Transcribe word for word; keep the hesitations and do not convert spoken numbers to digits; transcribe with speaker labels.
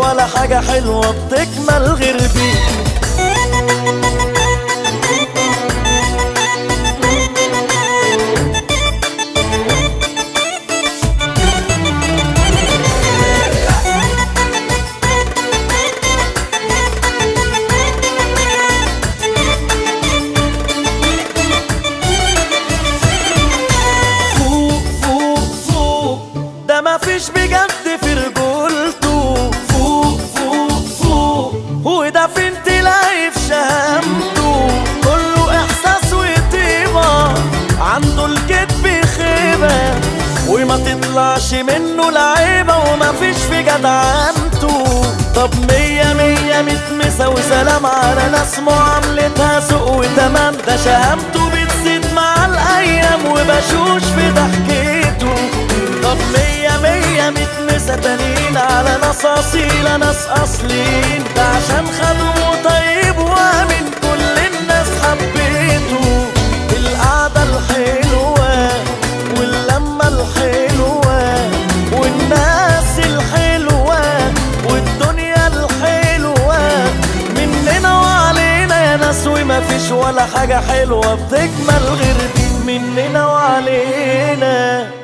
Speaker 1: ولا حاجة حلوة بتكمل غير بيك. مفيش بجد في رجولته، فوق فوق فوق، وده فين تلاقي في شهامته، كله احساس وطيبة، عنده الكدب خيبة وما تطلعش منه لعيبة، ومفيش في جدعنته. طب مية مية متمسة وسلام على ناس معاملتها سوق وتمام، ده شهامته بتزيد مع الايام وبشوش في ضحكته. طب مية مية متمسة تانيين على ناس أصيلة ناس أصلين، ده عشان خدوه طيب وامن كل الناس حبيته. القعدة الحلوة واللمة الحلوة والناس الحلوة والدنيا الحلوة مننا وعلينا يا ناس، ومفيش ولا حاجة حلوة بتكمل غير دي مننا وعلينا.